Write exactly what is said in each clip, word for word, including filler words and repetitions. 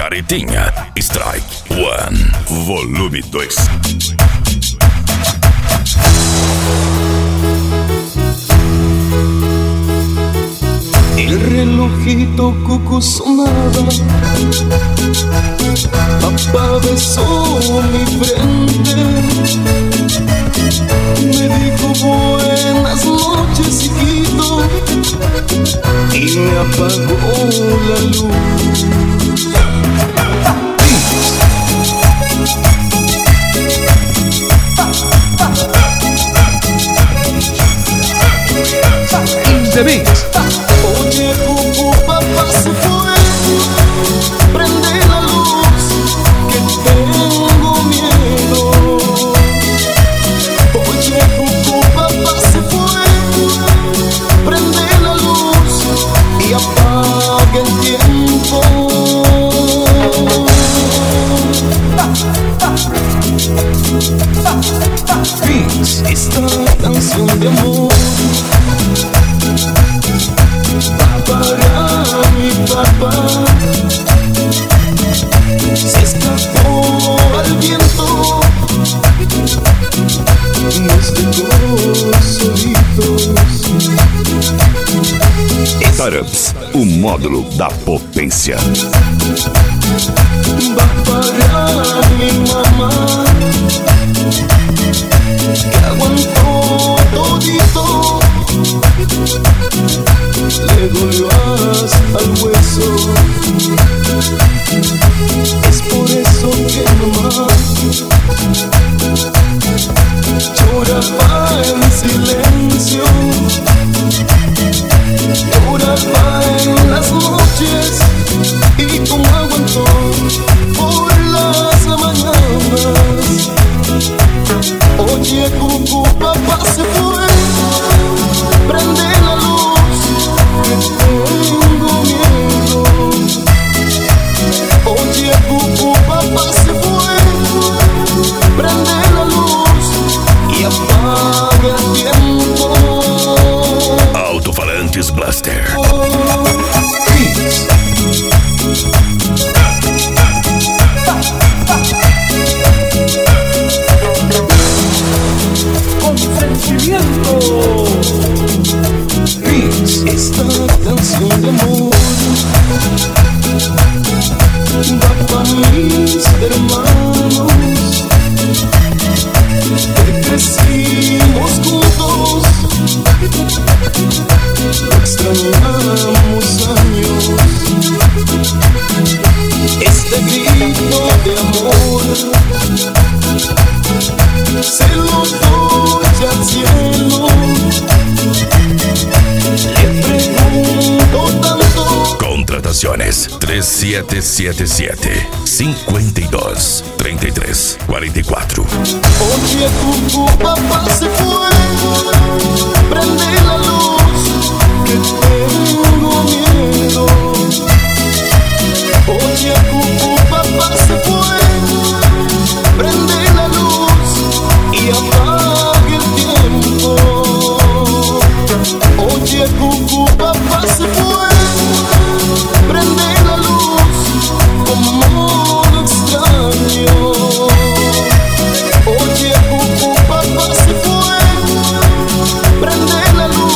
Maritinha Strike One, volume dois. El relojito cucu sonaba, papá besó mi frente, me dijo buenas noches hijito y me apagó la luz. In the mix. Oye, cucu, papá se fue, prende la luz, que tengo miedo. Oye, cucu, papá se fue, prende la luz y apaga el tiempo. Mix, esta canción de amor para mi papá, se escapó al viento, nos dejó solitos. Turntz, o módulo da potência. Va para mi mamá, que aguantó todito, le dolió hasta el hueso. Es por eso que mamá lloraba en silencio, lloraba en las noches y como aguantó por las mañanas. Oye, cucu, papá se fue, prende la luz, que tengo miedo. Oye, cucu, papá se fue, prende la luz y apaga el tiempo. Alto-falantes Blaster. Con sentimiento. Esta canción de amor va para mis hermanos, que crecimos juntos, extrañamos años. Este grito de amor se lo doy al cielo. Le pregunto tanto. Contrataciones tres siete siete siete, cinco dos, treinta y tres, cuarenta y cuatro. Oye, cucu, papá se fue, prende la luz, que tengo miedo. Oye, cucu, papá se fue, prende la luz y apaga el tiempo. Oye, cucu, papá se fue, prende la luz como lo extraño. Oye, cucu, papá se fue, prende la luz.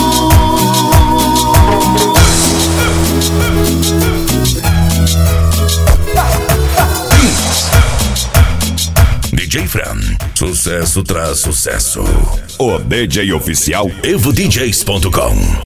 D J Fran, sucesso tras sucesso. O D J oficial evo d js ponto com.